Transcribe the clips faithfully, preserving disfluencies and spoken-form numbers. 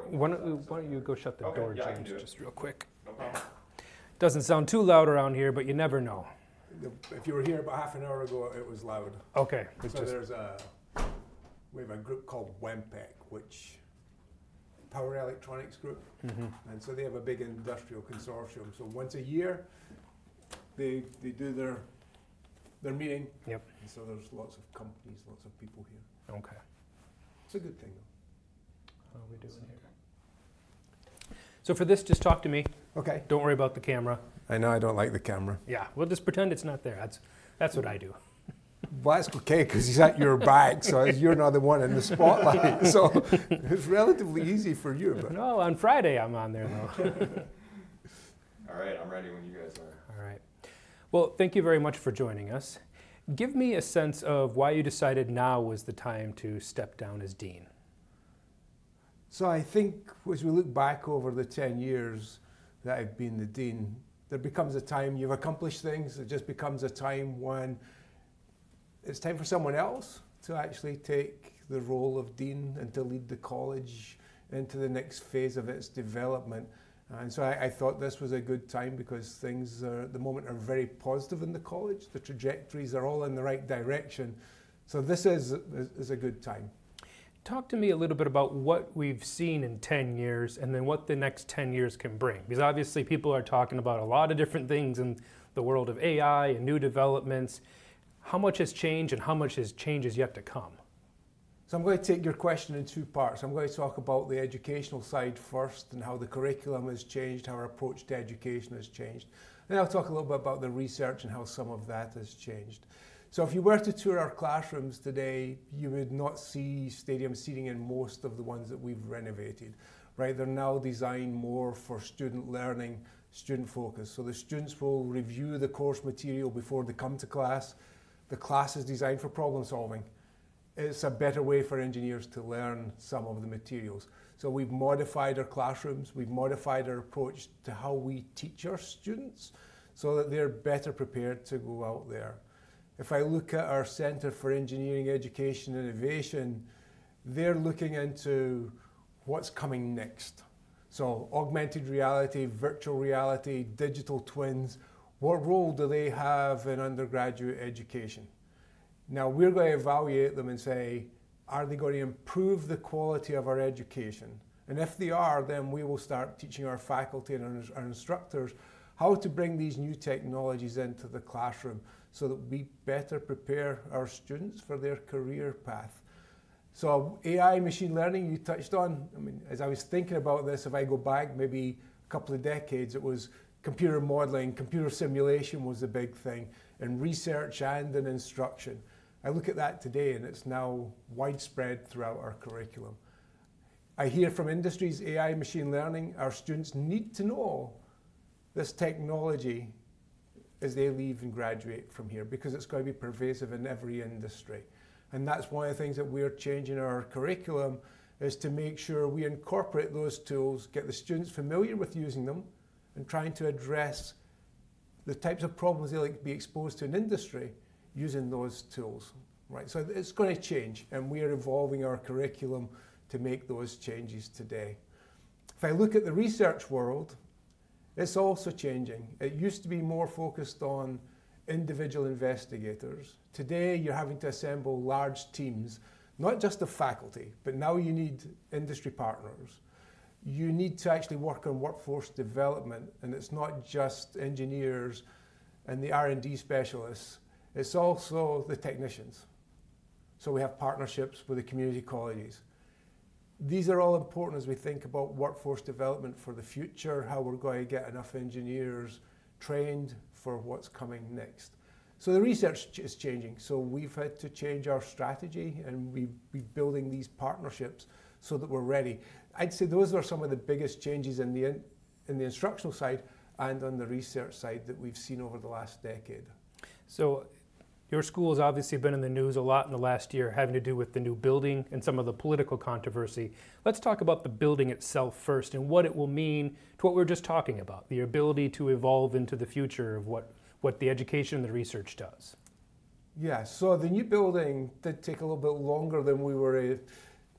Why don't, why don't you go shut the Okay, door, yeah, I can James, do it. just real quick. No problem. Doesn't sound too loud around here, but you never know. If you were here about half an hour ago, it was loud. Okay. It's So just, there's a, we have a group called WEMPEC, which Power Electronics Group, mhm. and so they have a big industrial consortium. So once a year, they they do their their meeting. Yep. And so there's lots of companies, lots of people here. Okay. It's a good thing, though. How are we doing here? So for this, just talk to me. Okay. Don't worry about the camera. I know I don't like the camera. Yeah, we'll just pretend it's not there. That's that's what I do. Well, that's okay, because he's at your back, so you're not the one in the spotlight. So it's relatively easy for you. But No, on Friday I'm on there though. All right, I'm ready when you guys are. All right. Well, thank you very much for joining us. Give me a sense of why you decided now was the time to step down as dean. So I think as we look back over the ten years that I've been the dean, there becomes a time you've accomplished things. It just becomes a time when it's time for someone else to actually take the role of dean and to lead the college into the next phase of its development. And so I, I thought this was a good time because things are, at the moment are very positive in the college. The trajectories are all in the right direction. So this is, is, is a good time. Talk to me a little bit about what we've seen in ten years and then what the next ten years can bring. Because obviously people are talking about a lot of different things in the world of A I and new developments. How much has changed and how much has change is yet to come? So I'm going to take your question in two parts. I'm going to talk about the educational side first and how the curriculum has changed, how our approach to education has changed. Then I'll talk a little bit about the research and how some of that has changed. So if you were to tour our classrooms today, you would not see stadium seating in most of the ones that we've renovated, right? They're now designed more for student learning, student focus. So the students will review the course material before they come to class. The class is designed for problem solving. It's a better way for engineers to learn some of the materials. So we've modified our classrooms, we've modified our approach to how we teach our students so that they're better prepared to go out there. If I look at our Centre for Engineering Education and Innovation, they're looking into what's coming next. So augmented reality, virtual reality, digital twins, what role do they have in undergraduate education? Now we're going to evaluate them and say, are they going to improve the quality of our education? And if they are, then we will start teaching our faculty and our instructors how to bring these new technologies into the classroom so that we better prepare our students for their career path. So A I, machine learning, you touched on. I mean, as I was thinking about this, if I go back maybe a couple of decades, it was computer modeling, computer simulation was the big thing, in research and in instruction. I look at that today and it's now widespread throughout our curriculum. I hear from industries, A I, machine learning, our students need to know this technology as they leave and graduate from here because it's going to be pervasive in every industry. And that's one of the things that we're changing our curriculum is to make sure we incorporate those tools, get the students familiar with using them and trying to address the types of problems they'll be exposed to in industry using those tools, right? So it's going to change and we are evolving our curriculum to make those changes today. If I look at the research world, it's also changing. It used to be more focused on individual investigators. Today, you're having to assemble large teams, not just of faculty, but now you need industry partners. You need to actually work on workforce development, and it's not just engineers and the R and D specialists, it's also the technicians. So we have partnerships with the community colleges. These are all important as we think about workforce development for the future, how we're going to get enough engineers trained for what's coming next. So the research is changing. So we've had to change our strategy and we've been building these partnerships so that we're ready. I'd say those are some of the biggest changes in the, in, in the instructional side and on the research side that we've seen over the last decade. So your school has obviously been in the news a lot in the last year having to do with the new building and some of the political controversy. Let's talk about the building itself first and what it will mean to what we were just talking about, the ability to evolve into the future of what, what the education and the research does. Yeah, so the new building did take a little bit longer than we were uh,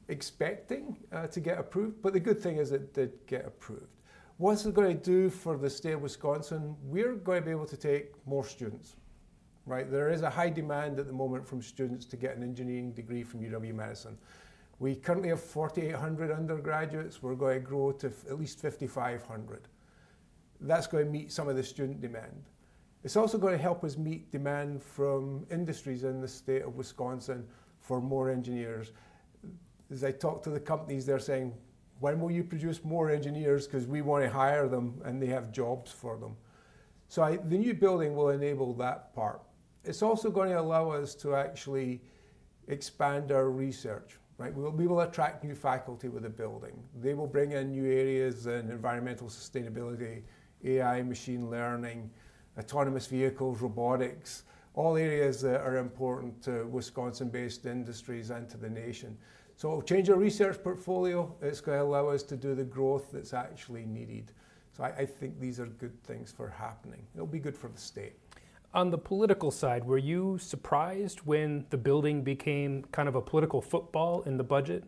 expecting uh, to get approved, but the good thing is it did get approved. What's it going to do for the state of Wisconsin? We're going to be able to take more students, right? There is a high demand at the moment from students to get an engineering degree from U W-Madison. We currently have forty-eight hundred undergraduates. We're going to grow to f- at least fifty-five hundred. That's going to meet some of the student demand. It's also going to help us meet demand from industries in the state of Wisconsin for more engineers. As I talk to the companies, they're saying, when will you produce more engineers? Because we want to hire them and they have jobs for them. So I, the new building will enable that part. It's also going to allow us to actually expand our research, right? We will, we will attract new faculty with the building. They will bring in new areas in environmental sustainability, A I, machine learning, autonomous vehicles, robotics, all areas that are important to Wisconsin-based industries and to the nation. So it'll change our research portfolio. It's going to allow us to do the growth that's actually needed. So I, I think these are good things for happening. It'll be good for the state. On the political side, were you surprised when the building became kind of a political football in the budget?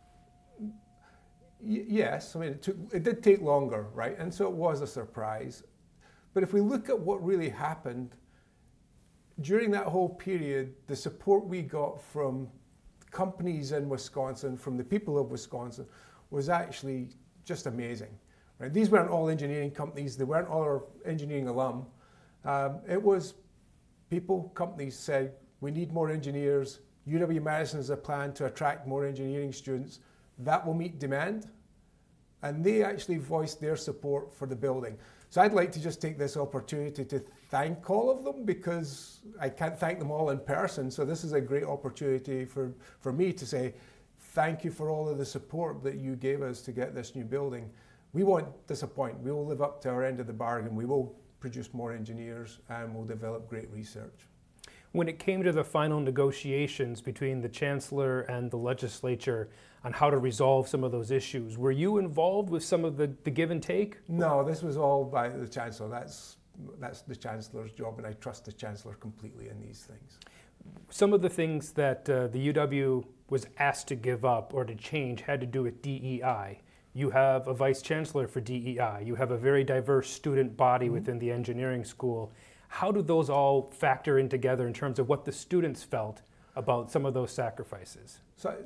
Y- yes, I mean, it, took, it did take longer, right? And so it was a surprise. But if we look at what really happened, during that whole period, the support we got from companies in Wisconsin, from the people of Wisconsin, was actually just amazing. Right? These weren't all engineering companies, they weren't all engineering alum. Um, it was people, companies said, we need more engineers. U W-Madison has a plan to attract more engineering students. That will meet demand. And they actually voiced their support for the building. So I'd like to just take this opportunity to thank all of them, because I can't thank them all in person. So this is a great opportunity for, for me to say thank you for all of the support that you gave us to get this new building. We won't disappoint. We will live up to our end of the bargain. We will produce more engineers and we'll develop great research. When it came to the final negotiations between the chancellor and the legislature on how to resolve some of those issues, were you involved with some of the, the give and take? No, this was all by the chancellor. That's, that's the chancellor's job, and I trust the chancellor completely in these things. Some of the things that uh, the U W was asked to give up or to change had to do with D E I. You have a vice chancellor for D E I. You have a very diverse student body mm-hmm. within the engineering school. How do those all factor in together in terms of what the students felt about some of those sacrifices? So,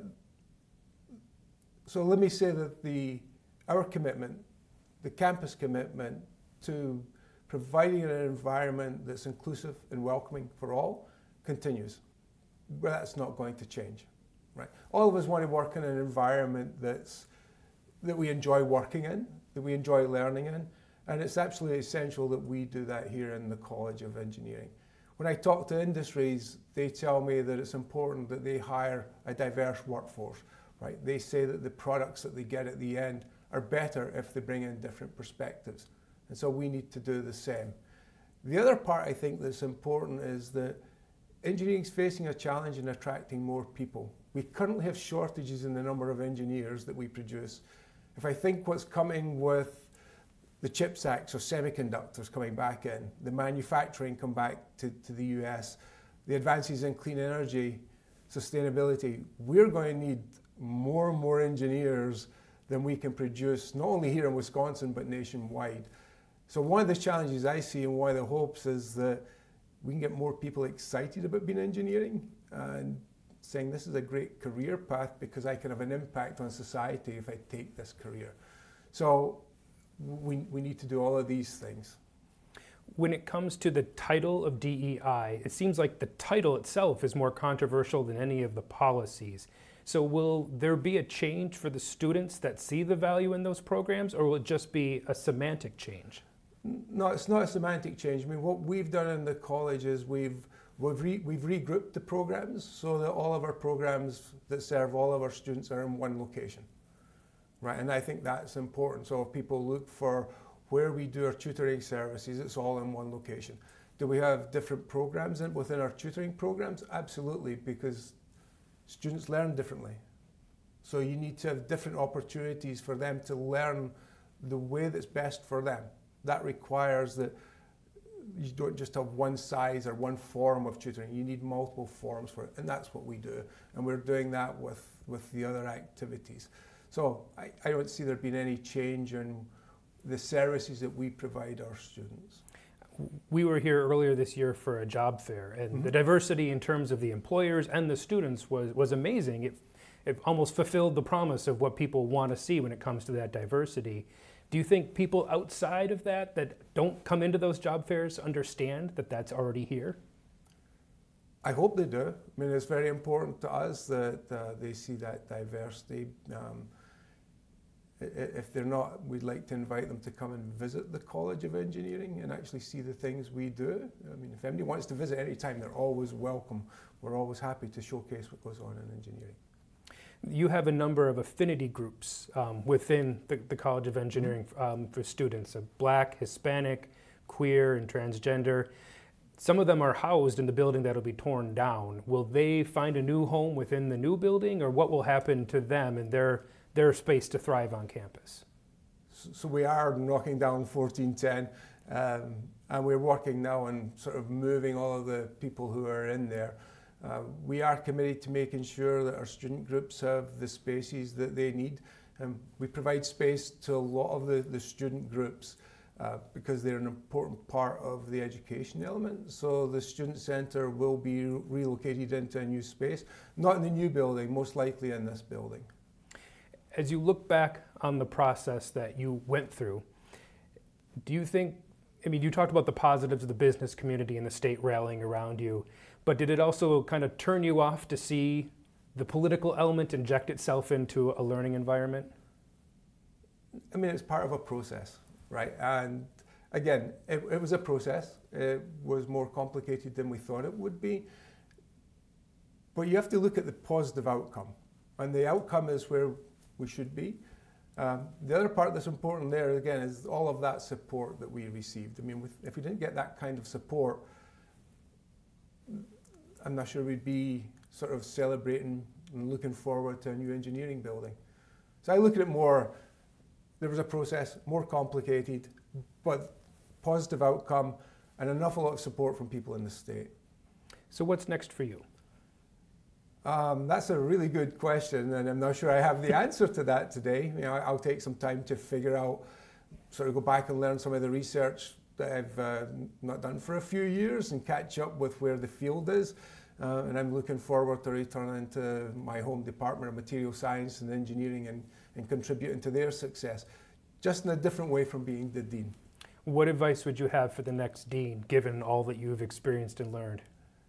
so let me say that the our commitment, the campus commitment to providing an environment that's inclusive and welcoming for all continues. But that's not going to change, right? All of us want to work in an environment that's that we enjoy working in, that we enjoy learning in. And it's absolutely essential that we do that here in the College of Engineering. When I talk to industries, they tell me that it's important that they hire a diverse workforce, right? They say that the products that they get at the end are better if they bring in different perspectives. And so we need to do the same. The other part I think that's important is that engineering is facing a challenge in attracting more people. We currently have shortages in the number of engineers that we produce. If I think what's coming with the CHIPS Act, so semiconductors coming back in, the manufacturing come back to, to the U S, the advances in clean energy, sustainability, we're going to need more and more engineers than we can produce, not only here in Wisconsin, but nationwide. So one of the challenges I see and one of the hopes is that we can get more people excited about being engineering and saying this is a great career path because I can have an impact on society if I take this career. So we, we need to do all of these things. When it comes to the title of D E I, it seems like the title itself is more controversial than any of the policies. So will there be a change for the students that see the value in those programs, or will it just be a semantic change? No, it's not a semantic change. I mean, what we've done in the college is we've we've, re, we've regrouped the programs so that all of our programs that serve all of our students are in one location, right? And I think that's important. So if people look for where we do our tutoring services, it's all in one location. Do we have different programs in, within our tutoring programs? Absolutely, because students learn differently. So you need to have different opportunities for them to learn the way that's best for them. That requires that you don't just have one size or one form of tutoring. You need multiple forms for it, and that's what we do. And we're doing that with, with the other activities. So I, I don't see there being any change in the services that we provide our students. We were here earlier this year for a job fair, and Mhm. the diversity in terms of the employers and the students was, was amazing. It, it almost fulfilled the promise of what people want to see when it comes to that diversity. Do you think people outside of that, that don't come into those job fairs, understand that that's already here? I hope they do. I mean, it's very important to us that uh, they see that diversity. Um, i- i- if they're not, we'd like to invite them to come and visit the College of Engineering and actually see the things we do. I mean, if anybody wants to visit any time, they're always welcome. We're always happy to showcase what goes on in engineering. You have a number of affinity groups um, within the, the College of Engineering um, for students of Black, Hispanic, queer, and transgender. Some of them are housed in the building that'll be torn down. Will they find a new home within the new building, or what will happen to them and their, their space to thrive on campus? So, so we are knocking down fourteen ten, um, and we're working now on sort of moving all of the people who are in there. Uh, we are committed to making sure that our student groups have the spaces that they need. Um, we provide space to a lot of the, the student groups uh, because they're an important part of the education element. So the student centre will be relocated into a new space, not in the new building, most likely in this building. As you look back on the process that you went through, do you think, I mean, you talked about the positives of the business community and the state rallying around you, but did it also kind of turn you off to see the political element inject itself into a learning environment? I mean, it's part of a process, right? And again, it, it was a process. It was more complicated than we thought it would be. But you have to look at the positive outcome. And the outcome is where we should be. Um, the other part that's important there, again, is all of that support that we received. I mean, with, if we didn't get that kind of support, I'm not sure we'd be sort of celebrating and looking forward to a new engineering building. So I look at it more, there was a process, more complicated, but positive outcome and an awful lot of support from people in the state. So what's next for you? Um, that's a really good question, and I'm not sure I have the answer to that today. You know, I'll take some time to figure out, sort of go back and learn some of the research that I've uh, not done for a few years and catch up with where the field is. Uh, and I'm looking forward to returning to my home department of material science and engineering and, and contributing to their success, just in a different way from being the dean. What advice would you have for the next dean, given all that you've experienced and learned?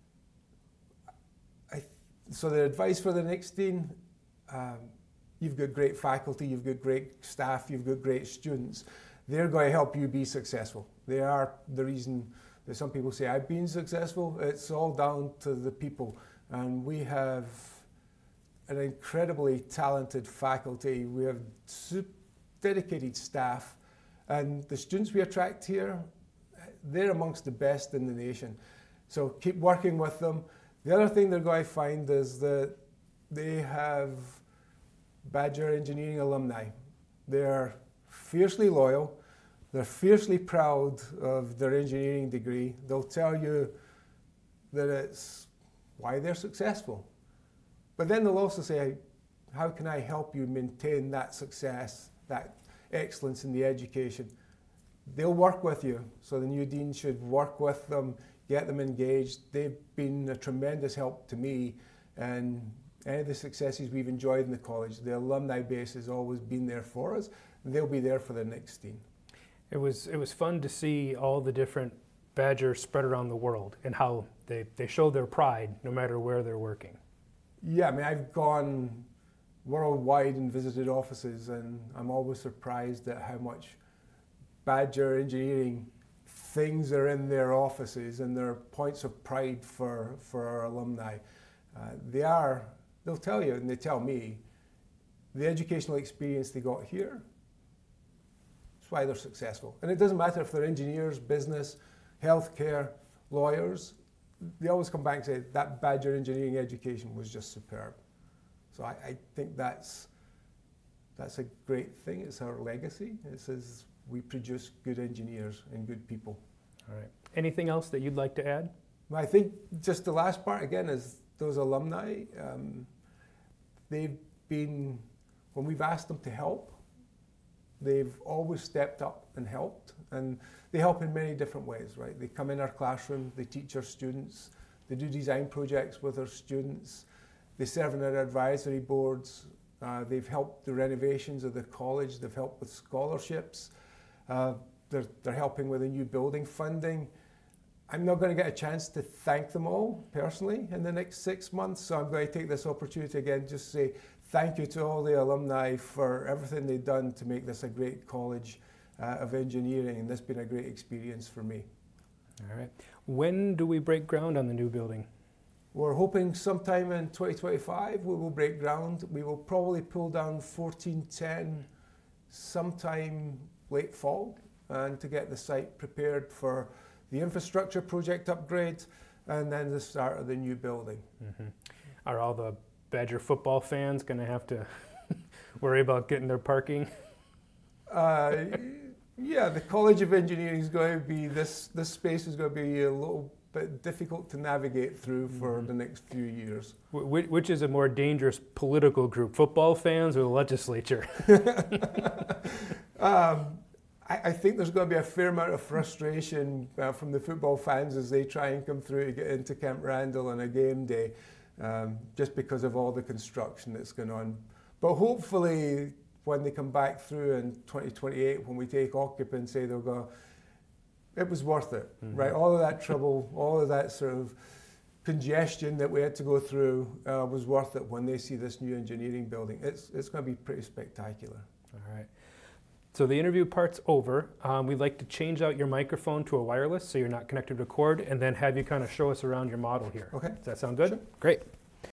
I, so the advice for the next dean, um, you've got great faculty, you've got great staff, you've got great students. They're going to help you be successful. They are the reason that some people say I've been successful. It's all down to the people. And we have an incredibly talented faculty. We have dedicated staff. And the students we attract here, they're amongst the best in the nation. So keep working with them. The other thing they're going to find is that they have Badger Engineering alumni. They're fiercely loyal. They're fiercely proud of their engineering degree. They'll tell you that it's why they're successful. But then they'll also say, how can I help you maintain that success, that excellence in the education? They'll work with you. So the new dean should work with them, get them engaged. They've been a tremendous help to me, and any of the successes we've enjoyed in the college, the alumni base has always been there for us, and they'll be there for the next dean. It was, it was fun to see all the different Badgers spread around the world and how they, they show their pride no matter where they're working. Yeah, I mean, I've gone worldwide and visited offices, and I'm always surprised at how much Badger Engineering things are in their offices and their points of pride for, for our alumni. Uh, they are, they'll tell you, and they tell me, the educational experience they got here, that's why they're successful. And it doesn't matter if they're engineers, business, healthcare, lawyers, they always come back and say that Badger Engineering education was just superb. So I, I think that's, that's a great thing. It's our legacy. It says we produce good engineers and good people. All right. Anything else that you'd like to add? I think just the last part again is those alumni. Um, they've been, when we've asked them to help, they've always stepped up and helped. And they help in many different ways, right? They come in our classroom, they teach our students, they do design projects with our students, they serve in our advisory boards, uh, they've helped the renovations of the college, they've helped with scholarships, uh, they're, they're helping with the new building funding. I'm not going to get a chance to thank them all personally in the next six months, so I'm going to take this opportunity again just to say thank you to all the alumni for everything they've done to make this a great college uh, of engineering, and this has been a great experience for me. All right. When do we break ground on the new building? We're hoping sometime in twenty twenty-five we will break ground. We will probably pull down fourteen ten sometime late fall, and to get the site prepared for the infrastructure project upgrade and then the start of the new building. Mm-hmm. Are all the Badger football fans going to have to worry about getting their parking? Uh, yeah, the College of Engineering is going to be, this, this space is going to be a little bit difficult to navigate through for Mm-hmm. the next few years. Wh- which is a more dangerous political group, football fans or the legislature? um, I, I think there's going to be a fair amount of frustration uh, from the football fans as they try and come through to get into Camp Randall on a game day, um, just because of all the construction that's going on. But hopefully, when they come back through in twenty twenty-eight, when we take occupancy, they'll go, it was worth it, Mm-hmm. right? All of that trouble, all of that sort of congestion that we had to go through uh, was worth it when they see this new engineering building. It's, it's going to be pretty spectacular. All right. So the interview part's over. Um, we'd like to change out your microphone to a wireless so you're not connected to cord, and then have you kind of show us around your model here. Okay. Does that sound good? Sure. Great.